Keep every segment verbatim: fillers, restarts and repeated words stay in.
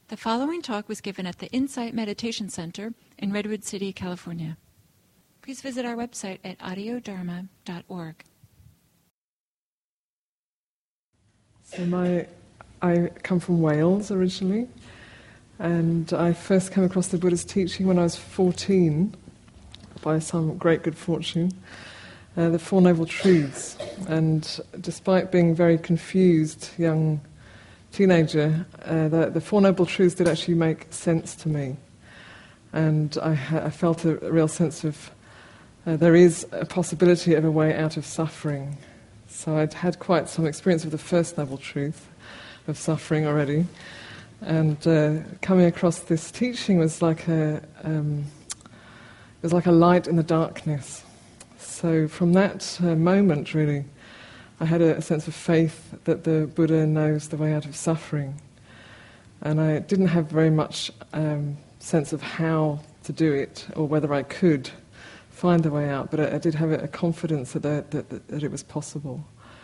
The following talk was given at the Insight Meditation Center in Redwood City, California. Please visit our website at audio dharma dot org. So my, I come from Wales originally, and I first came across the Buddha's teaching when I was fourteen, by some great good fortune, uh, the Four Noble Truths. And despite being very confused young teenager, uh, the, the Four Noble Truths did actually make sense to me. And I, ha- I felt a, a real sense of uh, there is a possibility of a way out of suffering. So I'd had quite some experience of the First Noble Truth of suffering already. And uh, coming across this teaching was like a um, it was like a light in the darkness. So from that uh, moment, really, I had a, a sense of faith that the Buddha knows the way out of suffering. And I didn't have very much um, sense of how to do it or whether I could find the way out, but I, I did have a, a confidence that, that, that, that it was possible.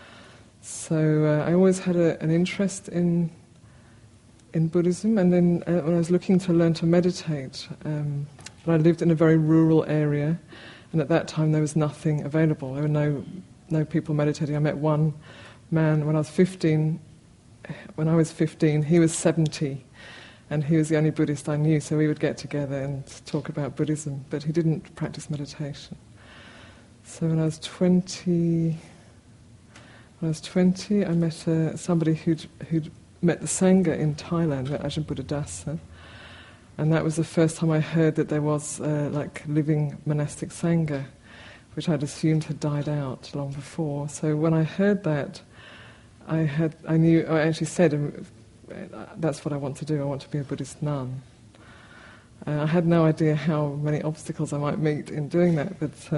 So uh, I always had a, an interest in in Buddhism, and then uh, when I was looking to learn to meditate, um, I lived in a very rural area, and at that time there was nothing available. There were no no people meditating. I met one man when I was fifteen. When I was fifteen, he was seventy, and he was the only Buddhist I knew, so we would get together and talk about Buddhism, but he didn't practice meditation. So when I was twenty, when I was twenty, I met uh, somebody who'd, who'd met the Sangha in Thailand, at Ajahn Buddhadasa, and that was the first time I heard that there was uh, like living monastic Sangha, which I'd assumed had died out long before. So when I heard that, I had, I knew, I actually said, um, that's what I want to do, I want to be a Buddhist nun. Uh, I had no idea how many obstacles I might meet in doing that, but uh,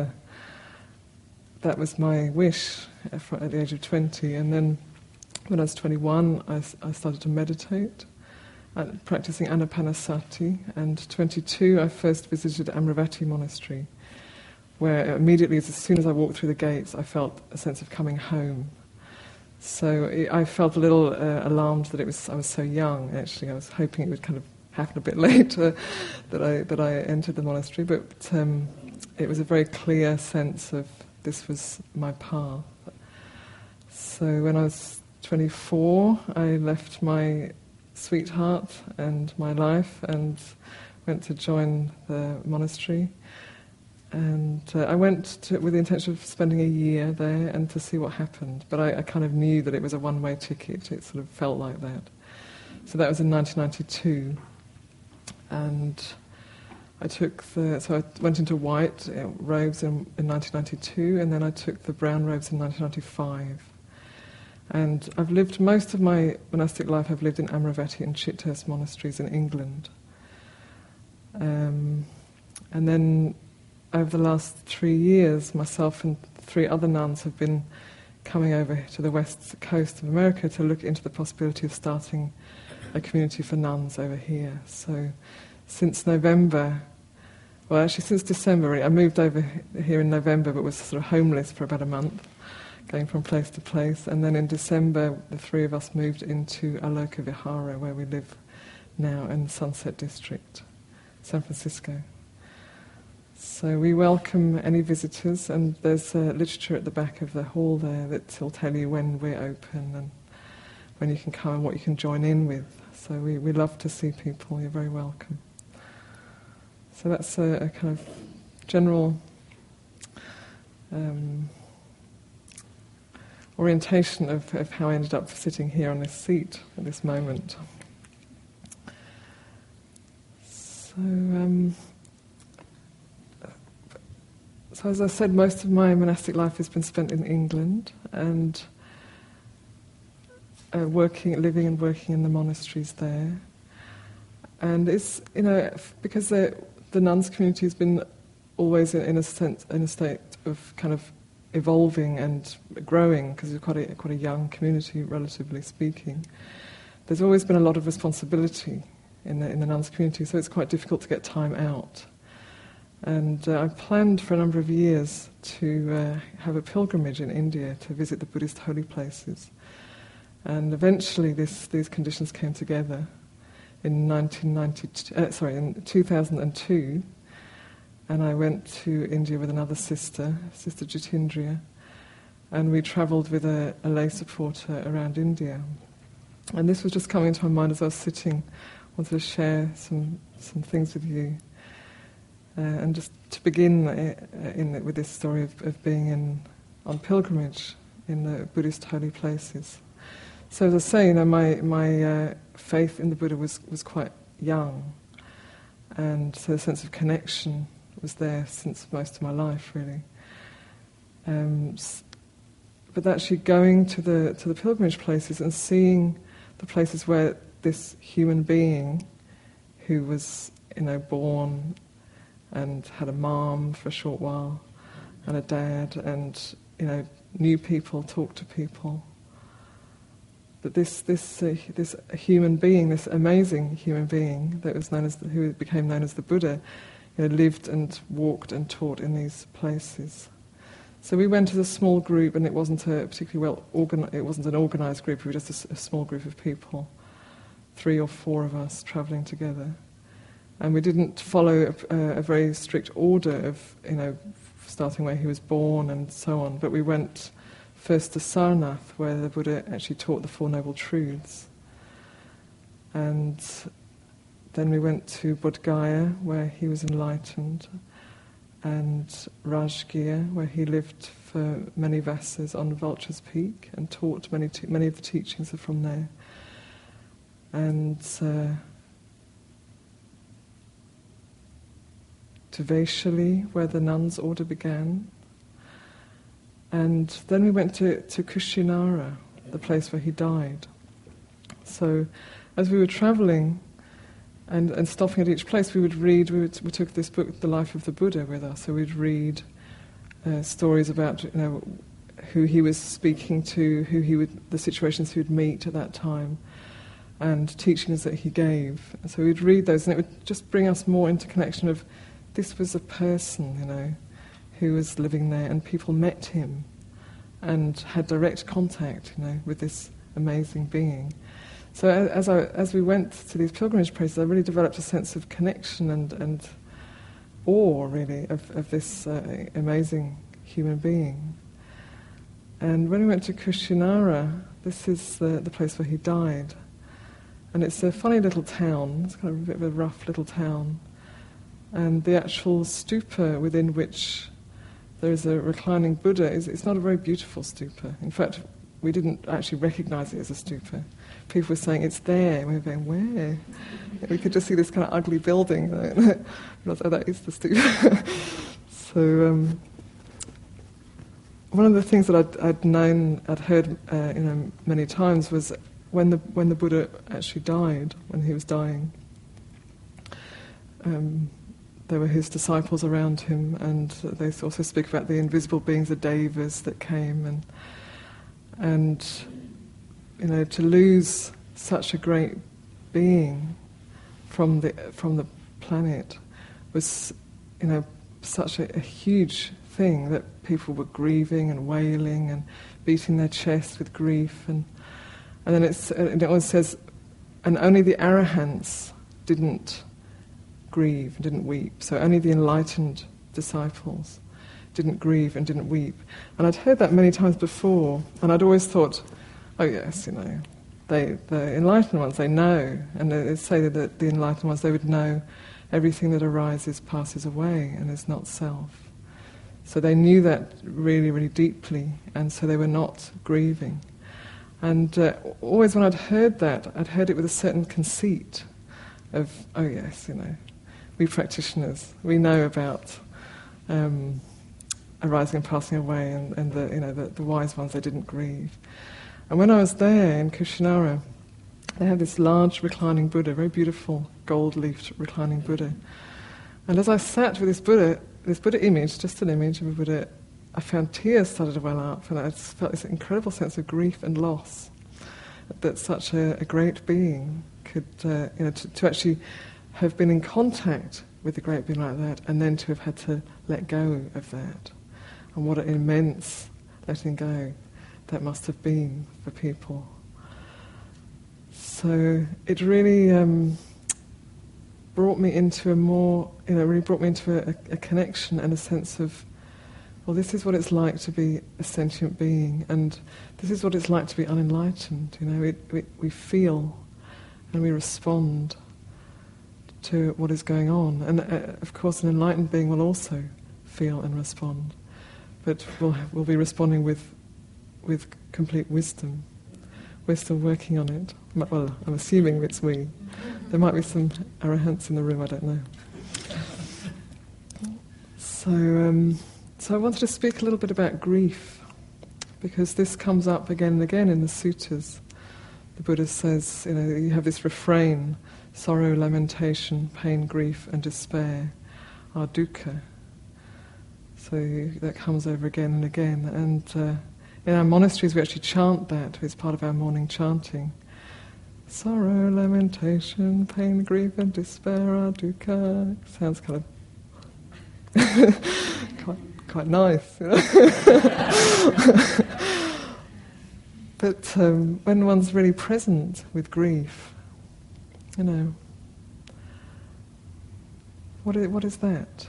that was my wish at the age of twenty. And then when I was twenty-one, I, I started to meditate, uh, practicing Anapanasati, and twenty-two I first visited Amaravati Monastery, where immediately, as soon as I walked through the gates, I felt a sense of coming home. So it, I felt a little uh, alarmed that it was I was so young. Actually, I was hoping it would kind of happen a bit later that I that I entered the monastery. But um, it was a very clear sense of this was my path. So when I was twenty-four, I left my sweetheart and my life and went to join the monastery. And uh, I went to, with the intention of spending a year there and to see what happened. But I, I kind of knew that it was a one-way ticket. It sort of felt like that. So that was in nineteen ninety-two. And I took the... So I went into white uh, robes in, in nineteen ninety-two, and then I took the brown robes in nineteen ninety-five. And I've lived most of my monastic life, I've lived in Amaravati and Chithurst monasteries in England. Um, and then... Over the last three years, myself and three other nuns have been coming over to the west coast of America to look into the possibility of starting a community for nuns over here. So since November, well actually since December, I moved over here in November but was sort of homeless for about a month, going from place to place. And then in December, the three of us moved into Aloka Vihara, where we live now in the Sunset District, San Francisco. So we welcome any visitors, and there's uh, literature at the back of the hall there that will tell you when we're open and when you can come and what you can join in with. So we, we love to see people, you're very welcome. So that's a, a kind of general um, orientation of, of how I ended up sitting here on this seat at this moment. So... Um, So as I said, most of my monastic life has been spent in England, and uh, working, living and working in the monasteries there. And it's, you know, because the nuns community has been always in, in a sense, in a state of kind of evolving and growing, because it's quite a quite a young community, relatively speaking. There's always been a lot of responsibility in the in the nuns community, so it's quite difficult to get time out. And uh, I planned for a number of years to uh, have a pilgrimage in India to visit the Buddhist holy places. And eventually this, these conditions came together in nineteen ninety-two, uh, sorry, in two thousand two, and I went to India with another sister, Sister Jitindriya, and we travelled with a, a lay supporter around India. And this was just coming into my mind as I was sitting. I wanted to share some, some things with you. Uh, and just to begin uh, in, with this story of, of being in, on pilgrimage in the Buddhist holy places. So as I say, you know, my, my uh, faith in the Buddha was, was quite young. And so the sense of connection was there since most of my life, really. Um, but actually going to the to the pilgrimage places and seeing the places where this human being who was, you know, born and had a mom for a short while and a dad and, you know, knew people, talked to people, that this this uh, this human being, this amazing human being that was known as the, who became known as the Buddha, you know, lived and walked and taught in these places. So we went as a small group, and it wasn't a particularly well organized. It wasn't an organised group. We were just a, a small group of people, three or four of us travelling together, and we didn't follow a, a very strict order of, you know, starting where he was born and so on. But we went first to Sarnath, where the Buddha actually taught the Four Noble Truths, and then we went to Bodh Gaya, where he was enlightened, and Rajgir, where he lived for many vasas on Vulture's Peak and taught many te- many of the teachings are from there. And uh, to Vaishali, where the nuns' order began. And then we went to, to Kushinara, the place where he died. So as we were travelling and, and stopping at each place, we would read, we, would, we took this book, The Life of the Buddha, with us. So we'd read uh, stories about, you know, who he was speaking to, who he would, the situations he would meet at that time, and teachings that he gave. And so we'd read those, and it would just bring us more into connection of, this was a person, you know, who was living there, and people met him and had direct contact, you know, with this amazing being. So as I, as we went to these pilgrimage places, I really developed a sense of connection and, and awe, really, of, of this uh, amazing human being. And when we went to Kushinara, this is the, the place where he died. And it's a funny little town, it's kind of a bit of a rough little town. And the actual stupa within which there is a reclining Buddha is it's not a very beautiful stupa. In fact, we didn't actually recognize it as a stupa. People were saying, it's there. And we were going, where? We could just see this kind of ugly building. And I was, oh, that is the stupa. So um, one of the things that I'd, I'd known, I'd heard uh, you know, many times was when the when the Buddha actually died, when he was dying, um, there were his disciples around him, and they also speak about the invisible beings, the devas that came, and and you know, to lose such a great being from the from the planet was, you know, such a, a huge thing that people were grieving and wailing and beating their chests with grief, and and then it's and it always says, and only the arahants didn't grieve and didn't weep. So only the enlightened disciples didn't grieve and didn't weep. And I'd heard that many times before, and I'd always thought, oh yes, you know, they the enlightened ones, they know, and they say that the enlightened ones, they would know everything that arises passes away and is not self. So they knew that really, really deeply, and so they were not grieving. And uh, always when I'd heard that, I'd heard it with a certain conceit of, oh yes, you know, we practitioners, we know about um, arising and passing away, and, and the, you know, the, the wise ones, they didn't grieve. And when I was there in Kushinara, they had this large reclining Buddha, very beautiful gold-leafed reclining Buddha. And as I sat with this Buddha, this Buddha image, just an image of a Buddha, I found tears started to well up, and I just felt this incredible sense of grief and loss that such a, a great being could, uh, you know, to, to actually have been in contact with a great being like that, and then to have had to let go of that. And what an immense letting go that must have been for people. So it really, um, brought me into a more, you know, really brought me into a, a connection and a sense of, well, this is what it's like to be a sentient being, and this is what it's like to be unenlightened. You know, it, we, we feel and we respond to what is going on. And uh, of course, an enlightened being will also feel and respond, but we'll, we'll be responding with with complete wisdom. We're still working on it. Well, I'm assuming it's we. There might be some arahants in the room, I don't know. So, um, so I wanted to speak a little bit about grief, because this comes up again and again in the suttas. The Buddha says, you know, you have this refrain: sorrow, lamentation, pain, grief, and despair are dukkha. So that comes over again and again. And uh, in our monasteries we actually chant that. It's part of our morning chanting. Sorrow, lamentation, pain, grief, and despair are dukkha. Sounds kind of quite, quite nice. You know? But um, when one's really present with grief, you know, what is, what is that?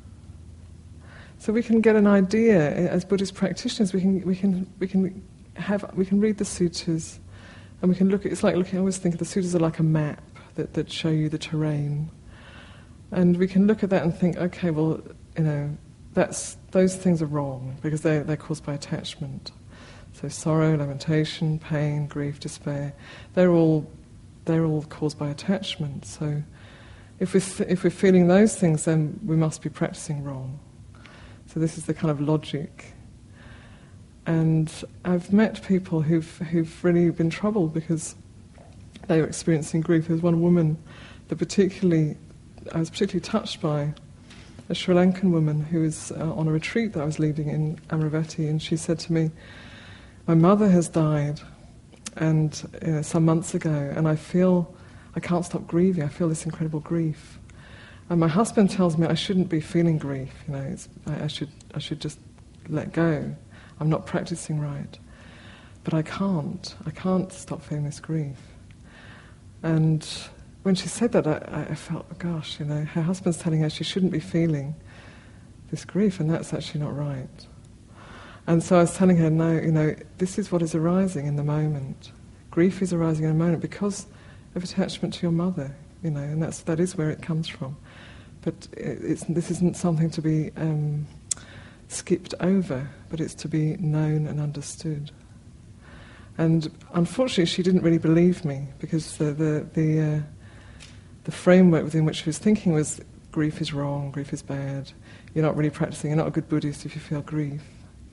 So we can get an idea as Buddhist practitioners. We can we can we can have we can read the suttas, and we can look at. It's like looking. I always think of the suttas are like a map that, that show you the terrain, and we can look at that and think, okay, well, you know, that's those things are wrong because they they're caused by attachment. So sorrow, lamentation, pain, grief, despair, they're all they're all caused by attachment. So if we're, th- if we're feeling those things, then we must be practicing wrong. So this is the kind of logic. And I've met people who've who've really been troubled because they were experiencing grief. There's one woman that particularly, I was particularly touched by, a Sri Lankan woman who was uh, on a retreat that I was leading in Amaravati, and she said to me, my mother has died, and you know, some months ago, and I feel I can't stop grieving. I feel this incredible grief, and my husband tells me I shouldn't be feeling grief. You know, it's, I, I should I should just let go. I'm not practicing right, but I can't. I can't stop feeling this grief. And when she said that, I, I felt, oh gosh, you know, her husband's telling her she shouldn't be feeling this grief, and that's actually not right. And so I was telling her, no, you know, this is what is arising in the moment. Grief is arising in a moment because of attachment to your mother, you know, and that's that is where it comes from. But it's, this isn't something to be um, skipped over, but it's to be known and understood. And unfortunately, she didn't really believe me because the the the, uh, the framework within which she was thinking was grief is wrong, grief is bad. You're not really practicing. You're not a good Buddhist if you feel grief.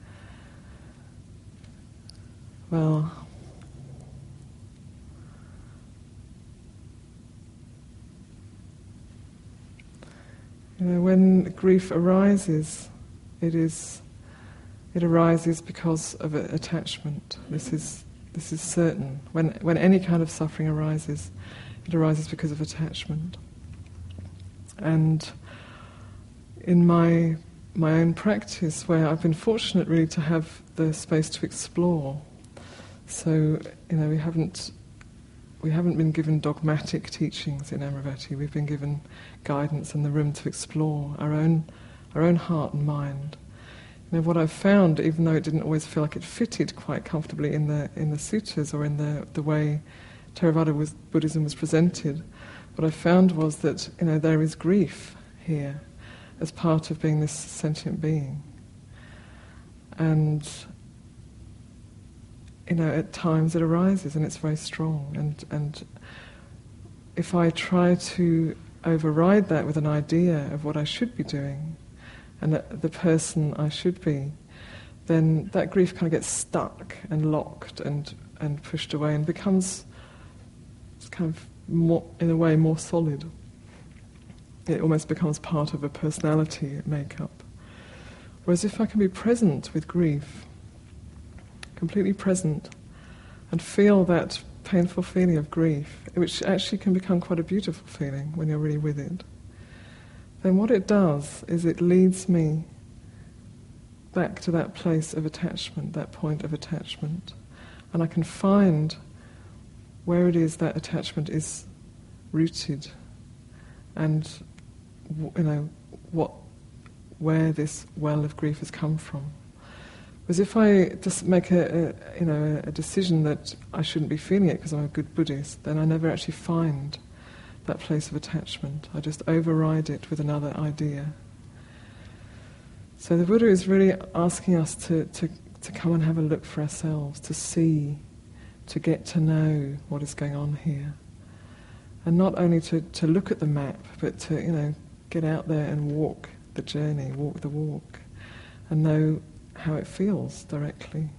Well, you know, when grief arises, it is it arises because of a, attachment. This is this is certain. When when any kind of suffering arises, it arises because of attachment. And in my my own practice, where I've been fortunate really to have the space to explore. So, you know, we haven't we haven't been given dogmatic teachings in Amaravati. We've been given guidance and the room to explore our own our own heart and mind. You know, what I've found, even though it didn't always feel like it fitted quite comfortably in the in the sutras or in the the way Theravada was, Buddhism was presented, what I found was that, you know, there is grief here as part of being this sentient being, and you know, at times it arises and it's very strong, and, and if I try to override that with an idea of what I should be doing and the person I should be, then that grief kind of gets stuck and locked and, and pushed away and becomes kind of more, in a way, more solid. It almost becomes part of a personality makeup. Whereas if I can be present with grief, completely present, and feel that painful feeling of grief, which actually can become quite a beautiful feeling when you're really with it, then what it does is it leads me back to that place of attachment, that point of attachment, and I can find where it is that attachment is rooted, and you know what, where this well of grief has come from. Because if I just make a, a you know a decision that I shouldn't be feeling it because I'm a good Buddhist, then I never actually find that place of attachment. I just override it with another idea. So the Buddha is really asking us to, to, to come and have a look for ourselves, to see, to get to know what is going on here. And not only to, to look at the map, but to, you know, get out there and walk the journey, walk the walk, and know how it feels directly.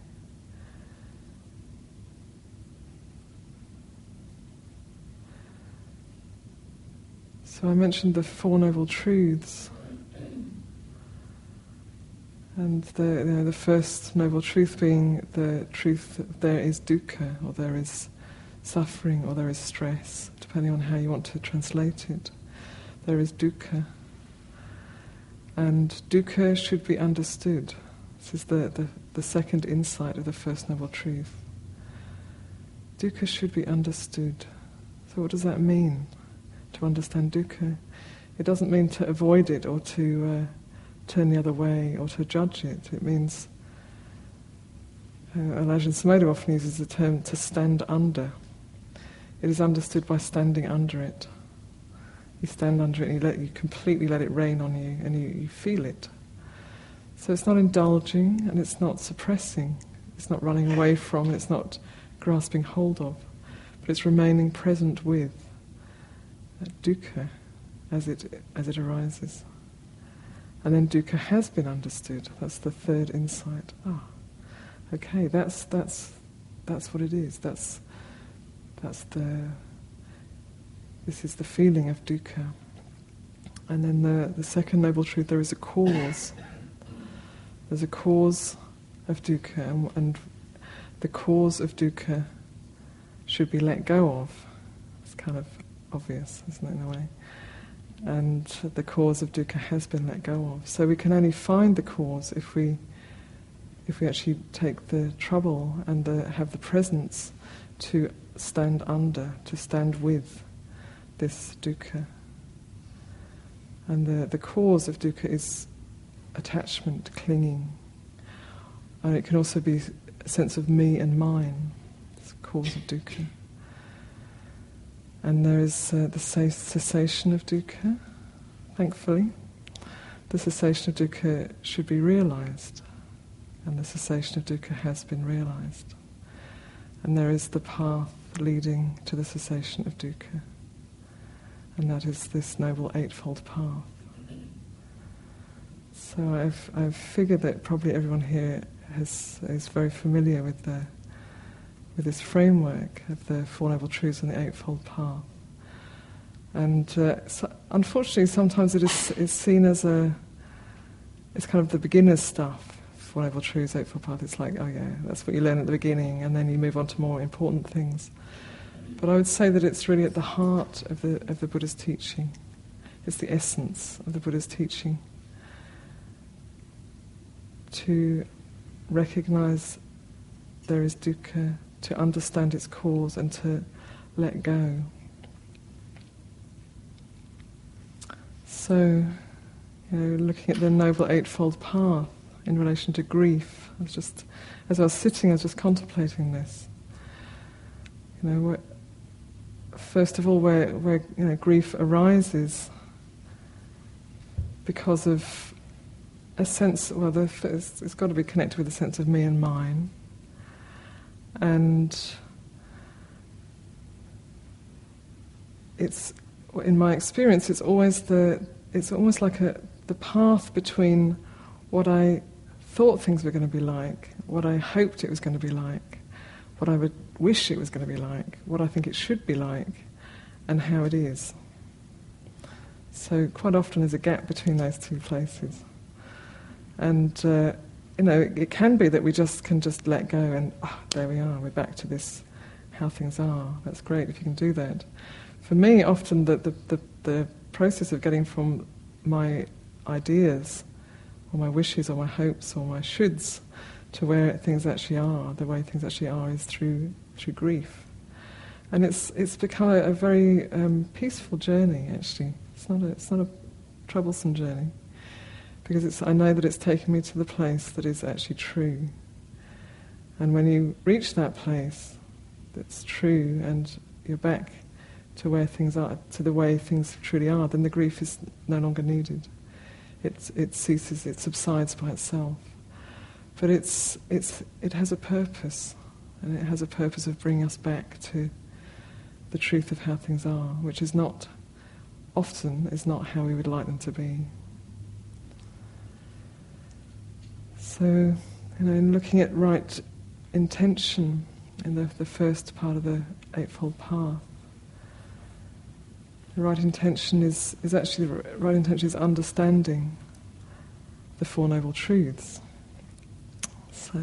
So I mentioned the Four Noble Truths. And the, you know, the first noble truth being the truth that there is dukkha, or there is suffering, or there is stress, depending on how you want to translate it. There is dukkha. And dukkha should be understood. This is the, the, the second insight of the first noble truth. Dukkha should be understood. So what does that mean, to understand dukkha? It doesn't mean to avoid it or to uh, turn the other way or to judge it. It means, uh, Ajahn Sumedho often uses the term to stand under. It is understood by standing under it. You stand under it and you, let, you completely let it rain on you and you, you feel it. So it's not indulging and it's not suppressing. It's not running away from, it's not grasping hold of, but it's remaining present with that dukkha as it as it arises. And then dukkha has been understood. That's the third insight. Ah, okay, that's that's that's what it is. That's that's the this is the feeling of dukkha. And then the, the second noble truth, there is a cause. There's a cause of dukkha, and, and the cause of dukkha should be let go of. It's kind of obvious, isn't it, in a way? And the cause of dukkha has been let go of. So we can only find the cause if we if we actually take the trouble and the, have the presence to stand under, to stand with this dukkha. And the, the cause of dukkha is attachment, clinging. And it can also be a sense of me and mine. It's the cause of dukkha. And there is uh, the cessation of dukkha, thankfully. The cessation of dukkha should be realized, and the cessation of dukkha has been realized. And there is the path leading to the cessation of dukkha, and that is this Noble Eightfold Path. So I've I've figured that probably everyone here has is very familiar with the with this framework of the Four Noble Truths and the Eightfold Path. And uh, so unfortunately sometimes it is, is seen as a, it's kind of the beginner's stuff, Four Noble Truths, Eightfold Path. It's like, oh yeah, that's what you learn at the beginning, and then you move on to more important things. But I would say that it's really at the heart of the of the Buddha's teaching. It's the essence of the Buddha's teaching. To recognize there is dukkha, to understand its cause and to let go. So, you know, looking at the Noble Eightfold Path in relation to grief, I was just, as I was sitting, I was just contemplating this. You know, where, first of all, where where you know grief arises because of a sense. Well, the, it's, it's got to be connected with a sense of me and mine. And it's, in my experience, it's always the, it's almost like a, the path between what I thought things were going to be like, what I hoped it was going to be like, what I would wish it was going to be like, what I think it should be like, and how it is. So quite often there's a gap between those two places. And uh, you know, it, it can be that we just can just let go and, oh, there we are, we're back to this, how things are. That's great if you can do that. For me, often the, the, the, the process of getting from my ideas, or my wishes, or my hopes, or my shoulds, to where things actually are, the way things actually are, is through through grief. And it's it's become a, a very um, peaceful journey, actually, It's not a, it's not a troublesome journey, because it's, I know that it's taken me to the place that is actually true. And when you reach that place that's true and you're back to where things are, to the way things truly are, then the grief is no longer needed. It, it ceases, it subsides by itself. But it's, it's, it has a purpose, and it has a purpose of bringing us back to the truth of how things are, which is not, often, is not how we would like them to be. So, you know, in looking at right intention in the, the first part of the Eightfold Path, the right intention is, is actually, the right intention is understanding the Four Noble Truths. So,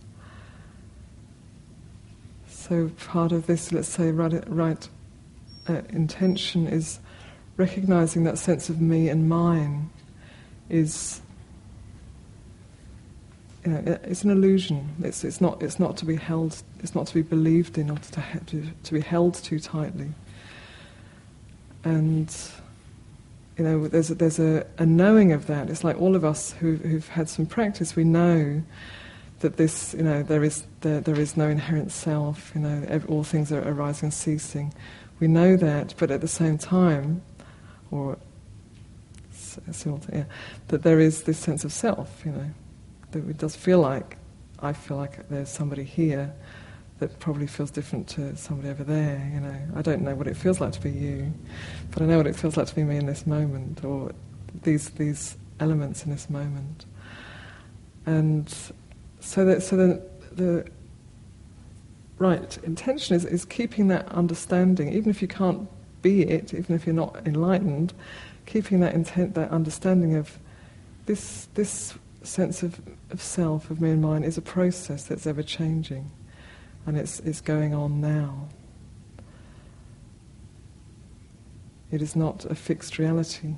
so part of this, let's say, right, right uh, intention is recognizing that sense of me and mine is, you know, it's an illusion. It's it's not it's not to be held. It's not to be believed in, or to to, to be held too tightly. And you know, there's a, there's a, a knowing of that. It's like all of us who who've had some practice. We know that this, you know, there is there, there is no inherent self. You know, every, all things are arising and ceasing. We know that, but at the same time, or yeah, that there is this sense of self. You know, that it does feel like, I feel like there's somebody here that probably feels different to somebody over there. You know, I don't know what it feels like to be you, but I know what it feels like to be me in this moment, or these these elements in this moment. And so that so the the right intention is is keeping that understanding, even if you can't be it, even if you're not enlightened, keeping that intent, that understanding of this this sense of, of self, of me and mine, is a process that's ever changing. And it's, it's going on now. It is not a fixed reality.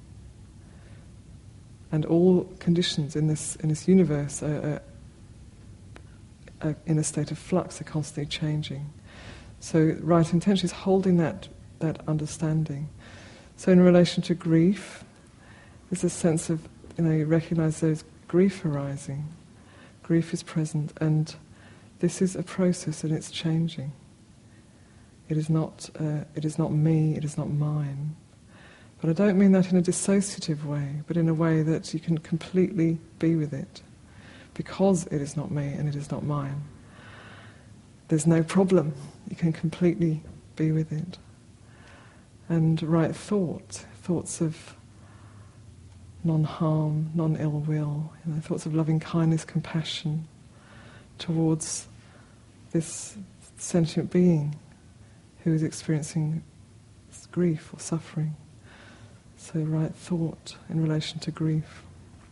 And all conditions in this in this universe are, are, are in a state of flux, are constantly changing. So right intention is holding that, that understanding. So in relation to grief, there's a sense of, you know, you recognise there's grief arising. Grief is present, and this is a process, and it's changing. It is not. Uh, it is not me. It is not mine. But I don't mean that in a dissociative way, but in a way that you can completely be with it, because it is not me and it is not mine. There's no problem. You can completely be with it. And right thought, thoughts of non-harm, non-ill will, you know, thoughts of loving kindness, compassion towards this sentient being who is experiencing grief or suffering. So right thought in relation to grief.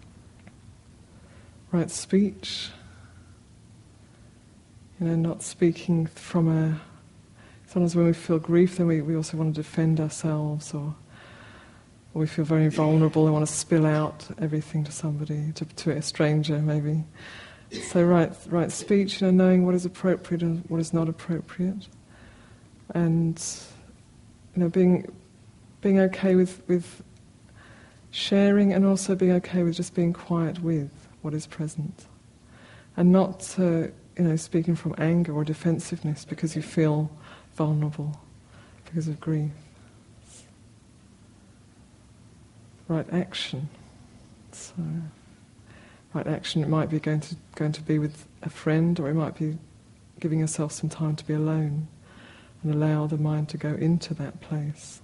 Right speech, you know, not speaking from a... Sometimes when we feel grief, then we, we also want to defend ourselves, or, or we feel very vulnerable and want to spill out everything to somebody, to, to a stranger maybe. So right, right speech, you know, knowing what is appropriate and what is not appropriate, and you know, being being okay with with sharing, and also being okay with just being quiet with what is present, and not uh, you know, speaking from anger or defensiveness because you feel vulnerable because of grief. Right action. So. Right action, it might be going to going to be with a friend, or it might be giving yourself some time to be alone and allow the mind to go into that place.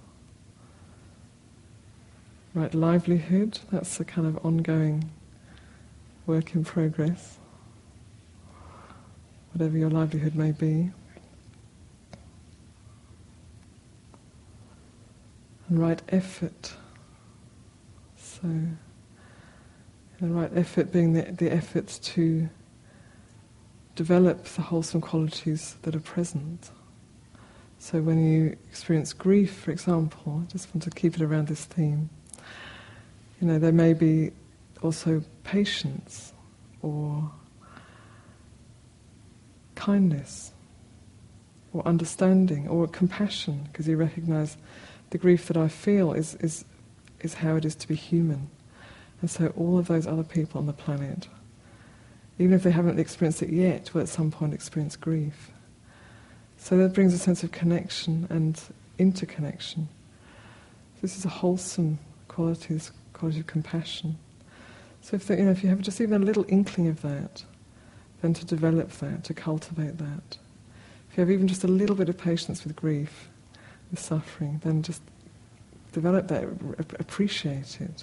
Right livelihood, that's a kind of ongoing work in progress, whatever your livelihood may be. And right effort, so the right effort being the, the effort to develop the wholesome qualities that are present. So when you experience grief, for example, I just want to keep it around this theme, you know, there may be also patience or kindness or understanding or compassion, because you recognise the grief that I feel is, is, is how it is to be human. And so all of those other people on the planet, even if they haven't experienced it yet, will at some point experience grief. So that brings a sense of connection and interconnection. This is a wholesome quality, this quality of compassion. So if, the, you know, if you have just even a little inkling of that, then to develop that, to cultivate that. If you have even just a little bit of patience with grief, with suffering, then just develop that, appreciate it.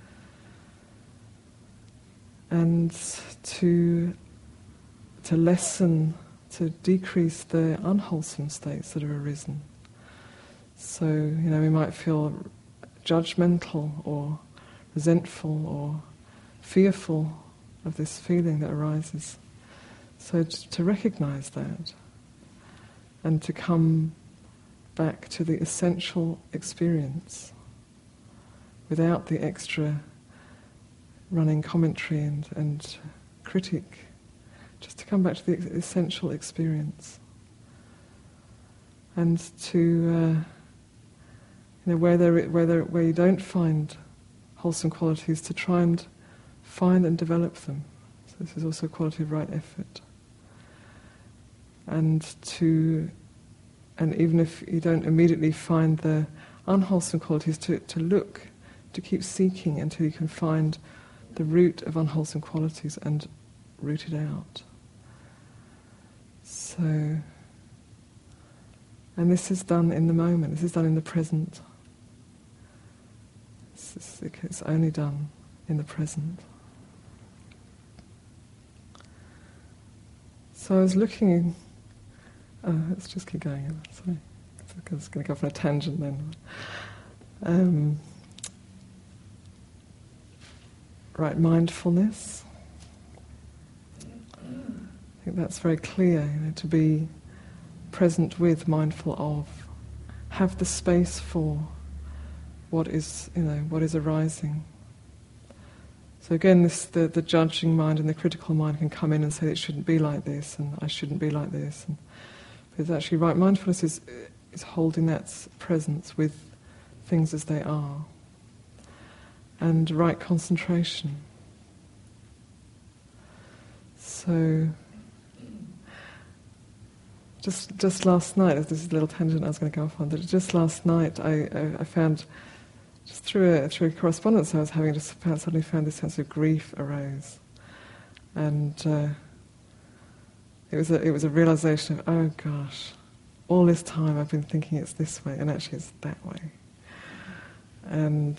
And to, to lessen, to decrease the unwholesome states that have arisen. So, you know, we might feel judgmental or resentful or fearful of this feeling that arises. So to recognize that and to come back to the essential experience without the extra running commentary and, and critique, just to come back to the essential experience. And to, uh, you know, where, there, where, there, where you don't find wholesome qualities, to try and find and develop them. So this is also a quality of right effort. And to, and even if you don't immediately find the unwholesome qualities, to, to look, to keep seeking until you can find the root of unwholesome qualities and root it out. So, and this is done in the moment, this is done in the present. This is, it's only done in the present. So I was looking, uh, let's just keep going, sorry, I was going to go off on a tangent then. Um, right, mindfulness. I think that's very clear, you know, to be present with, mindful of, have the space for what is, you know, what is arising. So again, this the, the judging mind and the critical mind can come in and say it shouldn't be like this, and I shouldn't be like this. And, but it's actually right. Mindfulness is is holding that presence with things as they are, and right concentration. So. Just just last night, this is a little tangent I was going to go off on, but just last night I, I, I found, just through a, through a correspondence I was having, just found, suddenly found this sense of grief arose. And uh, it was a, it was a realization of, oh gosh, all this time I've been thinking it's this way, and actually it's that way. And,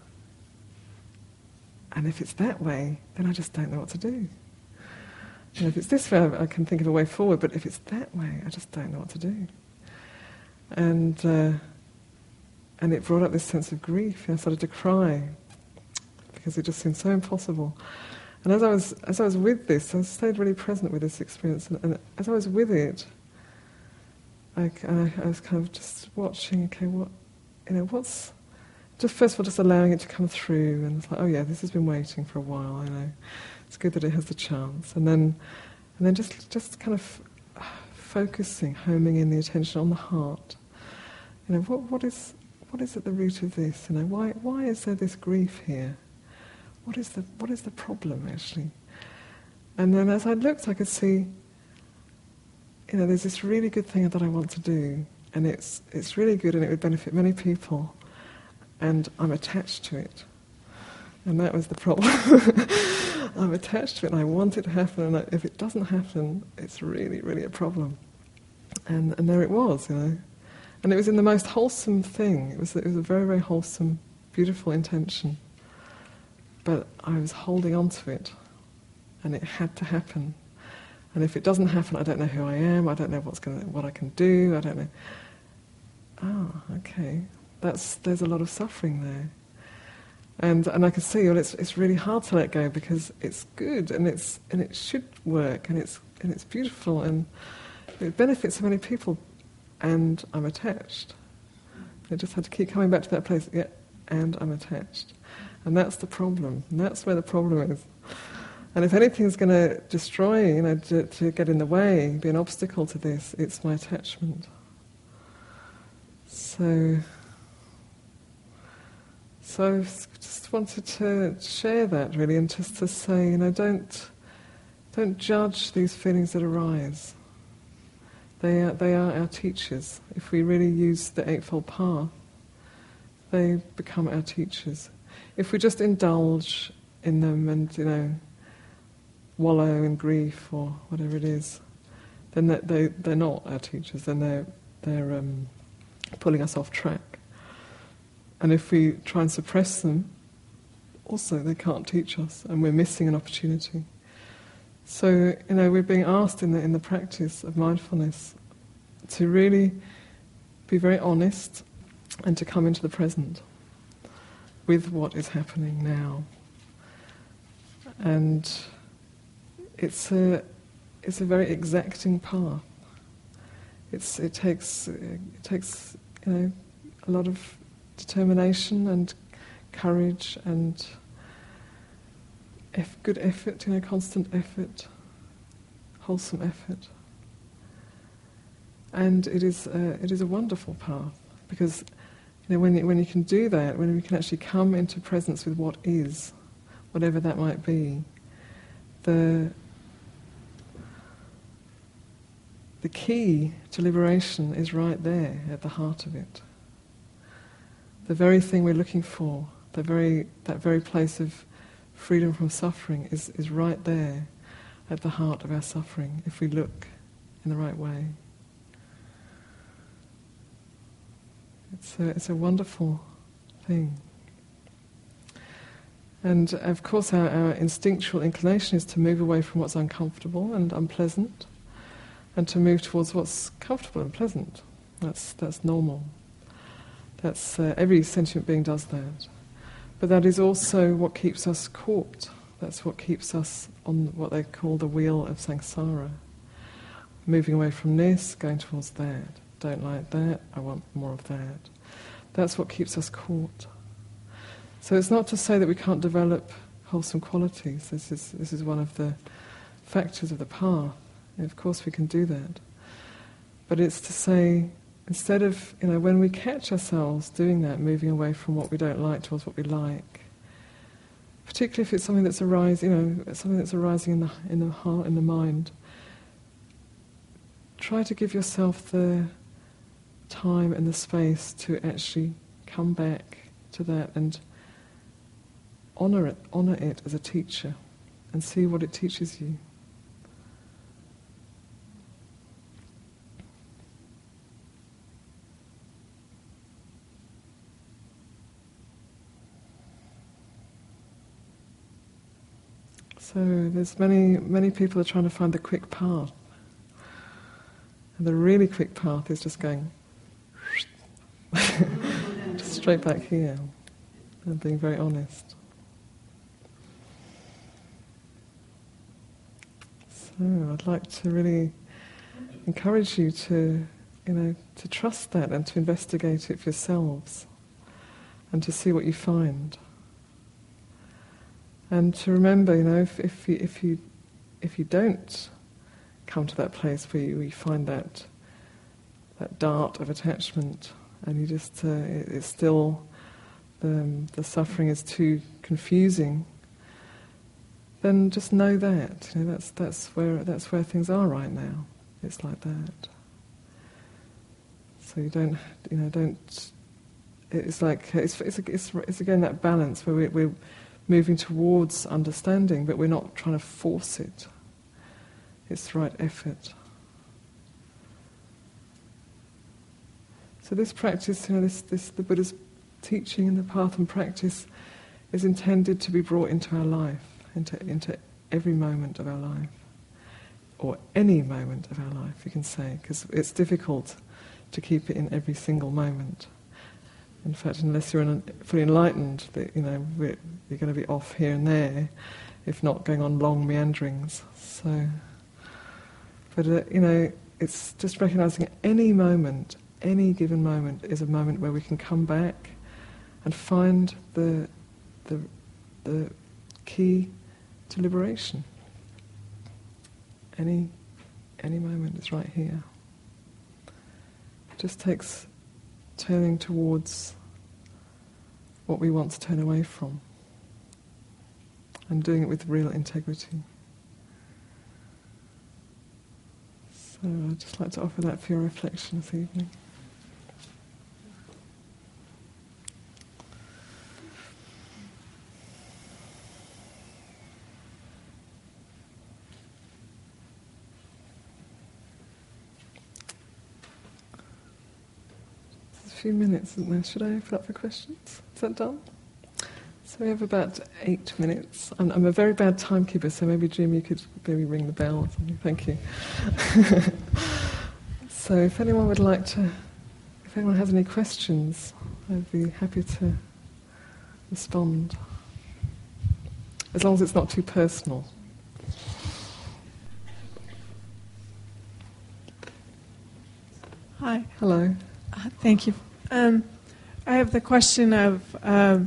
and if it's that way, then I just don't know what to do. And if it's this way, I can think of a way forward, but if it's that way, I just don't know what to do. And uh, and it brought up this sense of grief, and I started to cry, because it just seemed so impossible. And as I was as I was with this, I stayed really present with this experience, and, and as I was with it, I, I, I was kind of just watching, okay, what, you know, what's, just first of all, just allowing it to come through, and it's like, oh yeah, this has been waiting for a while, I know. It's good that it has the chance, and then, and then just just kind of focusing, homing in the attention on the heart. You know, what what is what is at the root of this? You know, why why is there this grief here? What is the what is the problem actually? And then as I looked, I could see, you know, there's this really good thing that I want to do, and it's it's really good, and it would benefit many people, and I'm attached to it, and that was the problem. I'm attached to it and I want it to happen, and if it doesn't happen, it's really, really a problem. And and there it was, you know. And it was in the most wholesome thing. It was it was a very, very wholesome, beautiful intention. But I was holding on to it, and it had to happen. And if it doesn't happen, I don't know who I am, I don't know what's gonna, what I can do, I don't know. Ah, okay. That's there's a lot of suffering there. And and I can see, well, it's it's really hard to let go, because it's good and it's and it should work, and it's and it's beautiful, and it benefits so many people, and I'm attached. I just had to keep coming back to that place. Yeah, and I'm attached, and that's the problem. And that's where the problem is. And if anything's going to destroy, you know, to, to get in the way, be an obstacle to this, it's my attachment. So. So I just wanted to share that really, and just to say, you know, don't don't judge these feelings that arise. They are, they are our teachers. If we really use the Eightfold Path, they become our teachers. If we just indulge in them and, you know, wallow in grief or whatever it is, then they, they, they're not our teachers, then they're, they're um, pulling us off track. And if we try and suppress them, also they can't teach us, and we're missing an opportunity. So, you know, we're being asked in the, in the practice of mindfulness to really be very honest and to come into the present with what is happening now. And it's a it's a very exacting path. It's it takes it takes you know a lot of determination and courage and eff- good effort, you know, constant effort, wholesome effort. And it is a, it is a wonderful path, because you know when you, when you can do that, when we can actually come into presence with what is, whatever that might be, the the key to liberation is right there at the heart of it. The very thing we're looking for, the very that very place of freedom from suffering is, is right there at the heart of our suffering, if we look in the right way. It's a, it's a wonderful thing. And of course our, our instinctual inclination is to move away from what's uncomfortable and unpleasant, and to move towards what's comfortable and pleasant. That's that's normal. That's uh, every sentient being does that. But that is also what keeps us caught. That's what keeps us on what they call the wheel of samsara. Moving away from this, going towards that. Don't like that, I want more of that. That's what keeps us caught. So it's not to say that we can't develop wholesome qualities. This is this is one of the factors of the path. And of course we can do that. But it's to say, instead of, you know, when we catch ourselves doing that, moving away from what we don't like towards what we like, particularly if it's something that's arising, you know, something that's arising in the in the heart, in the mind, try to give yourself the time and the space to actually come back to that and honor it, honor it as a teacher, and see what it teaches you. So there's many, many people are trying to find the quick path. And the really quick path is just going just straight back here and being very honest. So I'd like to really encourage you to, you know, to trust that and to investigate it for yourselves and to see what you find. And to remember, you know, if, if you if you if you don't come to that place where you, where you find that that dart of attachment, and you just uh, it, it's still the the suffering is too confusing, then just know that, you know, that's that's where that's where things are right now. It's like that. So you don't, you know, don't. It's like it's it's it's, it's again that balance where we, we're moving towards understanding, but we're not trying to force it. It's the right effort. So this practice, you know, this, this the Buddha's teaching and the path and practice is intended to be brought into our life, into into every moment of our life, or any moment of our life, you can say, because it's difficult to keep it in every single moment. In fact, unless you're fully enlightened, you know, you're going to be off here and there, if not going on long meanderings. So, but uh, you know, it's just recognizing any moment, any given moment, is a moment where we can come back and find the the the key to liberation. Any any moment is right here. It just takes turning towards what we want to turn away from, and doing it with real integrity. So I'd just like to offer that for your reflection this evening. There's a few minutes, isn't there? Should I open up for questions? Is that done? So we have about eight minutes. I'm, I'm a very bad timekeeper, so maybe, Jim, you could maybe ring the bell or something. Thank you. So if anyone would like to, if anyone has any questions, I'd be happy to respond. As long as it's not too personal. Hi. Hello. Uh, thank you. Um, I have the question of... Um,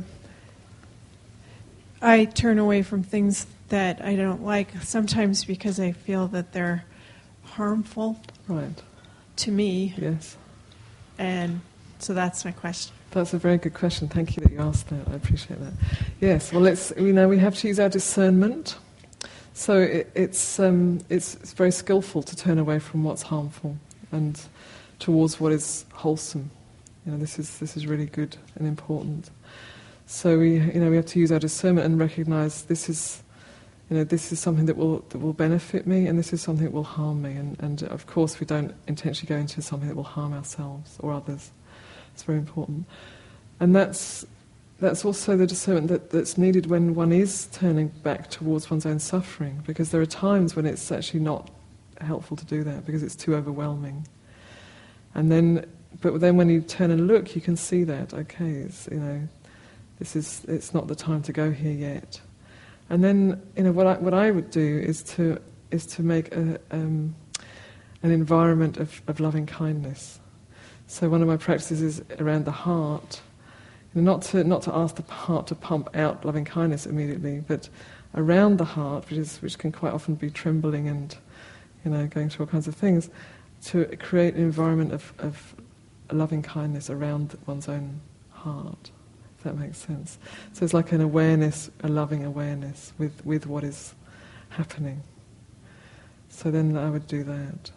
I turn away from things that I don't like, sometimes because I feel that they're harmful Right. to me. Yes. And so that's my question. That's a very good question. Thank you that you asked that. I appreciate that. Yes. Well, it's you know we have to use our discernment. So it, it's um, it's it's very skillful to turn away from what's harmful and towards what is wholesome. You know, this is this is really good and important. So we, you know, we have to use our discernment and recognise this is, you know, this is something that will that will benefit me, and this is something that will harm me. And, and of course, we don't intentionally go into something that will harm ourselves or others. It's very important, and that's that's also the discernment that, that's needed when one is turning back towards one's own suffering, because there are times when it's actually not helpful to do that because it's too overwhelming. And then, but then when you turn and look, you can see that okay, it's, you know. This is, it's not the time to go here yet. And then, you know, what I, what I would do is to, is to make a, um, an environment of, of loving kindness. So one of my practices is around the heart. You know, not to, not to ask the heart to pump out loving kindness immediately, but around the heart, which is, which can quite often be trembling and, you know, going through all kinds of things, to create an environment of, of loving kindness around one's own heart. If that makes sense. So it's like an awareness, a loving awareness with, with what is happening. So then I would do that.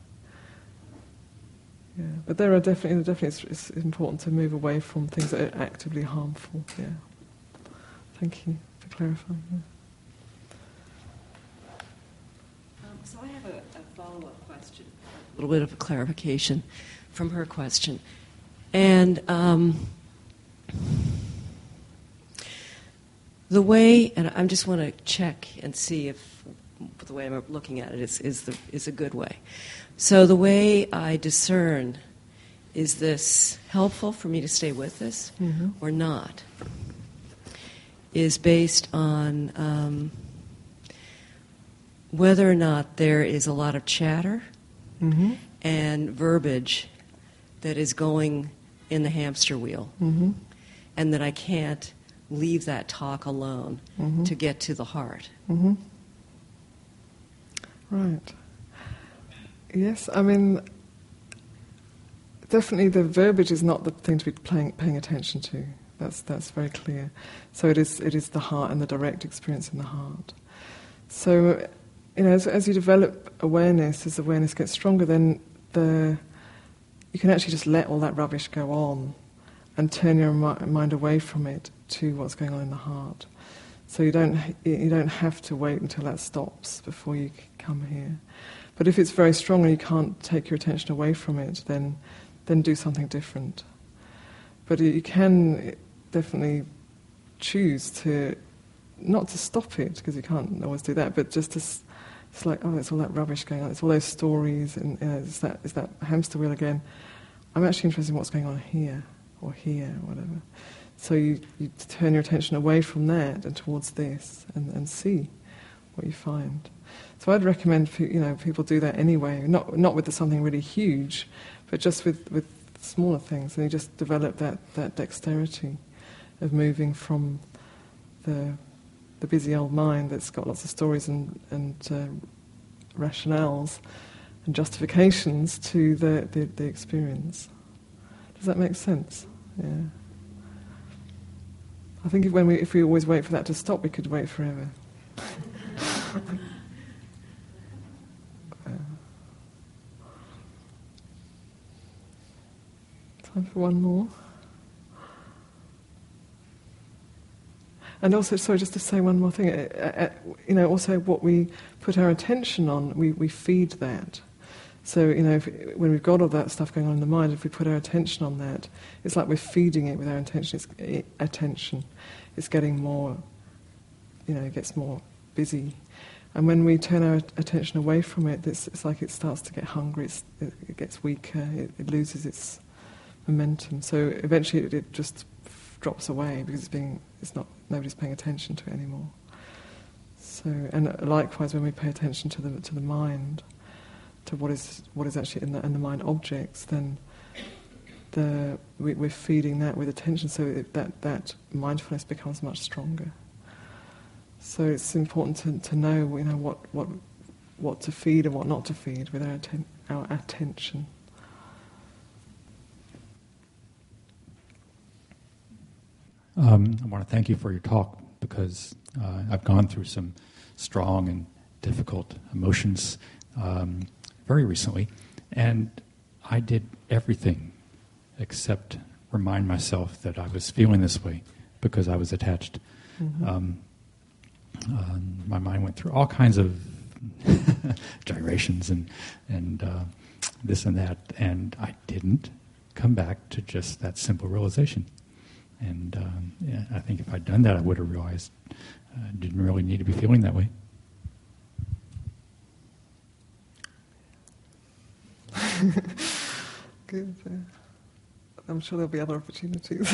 Yeah, but there are definitely, definitely it's, it's important to move away from things that are actively harmful. Yeah. Thank you for clarifying. Yeah. Um, so I have a, a follow-up question, a little bit of a clarification from her question, and. Um, The way, and I just want to check and see if the way I'm looking at it is, is, the, is a good way. So the way I discern, is this helpful for me to stay with this mm-hmm. or not, is based on um, whether or not there is a lot of chatter mm-hmm. and verbiage that is going in the hamster wheel. Mm-hmm. And that I can't leave that talk alone mm-hmm. to get to the heart. Mm-hmm. Right. Yes, I mean, definitely the verbiage is not the thing to be paying, paying attention to. That's that's very clear. So it is it is the heart and the direct experience in the heart. So, you know, as, as you develop awareness, as awareness gets stronger, then the you can actually just let all that rubbish go on and turn your mind away from it to what's going on in the heart. So you don't you don't have to wait until that stops before you come here. But if it's very strong and you can't take your attention away from it, then then do something different. But you can definitely choose to not to stop it, because you can't always do that, but just to, it's like, oh, it's all that rubbish going on, it's all those stories, and you know, it's that it's that hamster wheel again. I'm actually interested in what's going on here, or here, or whatever. So you, you turn your attention away from that and towards this, and, and see what you find. So I'd recommend, you know, people do that anyway, not not with something really huge, but just with, with smaller things, and you just develop that, that dexterity of moving from the the busy old mind that's got lots of stories and, and uh, rationales and justifications to the, the, the experience. Does that make sense? Yeah. I think if, when we, if we always wait for that to stop, we could wait forever. Time for one more. And also, sorry, just to say one more thing. Uh, uh, you know, also what we put our attention on, we, we feed that. So, you know, if, when we've got all that stuff going on in the mind, if we put our attention on that, it's like we're feeding it with our attention. It's, it, attention. It's getting more, you know, it gets more busy. And when we turn our attention away from it, it's, it's like it starts to get hungry, it's, it, it gets weaker, it, it loses its momentum. So eventually it, it just drops away because it's being, it's not, nobody's paying attention to it anymore. So, and likewise, when we pay attention to the to the mind, to what is what is actually in the, in the mind objects, then the we, we're feeding that with attention, so it, that that mindfulness becomes much stronger. So it's important to, to know, you know, what, what what to feed and what not to feed with our atten- our attention. Um, I want to thank you for your talk, because uh, I've gone through some strong and difficult emotions um, very recently, and I did everything except remind myself that I was feeling this way because I was attached. Mm-hmm. Um, uh, my mind went through all kinds of gyrations and and uh, this and that, and I didn't come back to just that simple realization. And um, yeah, I think if I'd done that, I would have realized I uh, didn't really need to be feeling that way. Good. Uh, I'm sure there'll be other opportunities.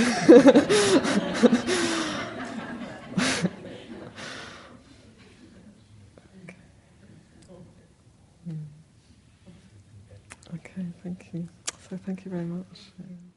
Okay, thank you. So thank you very much.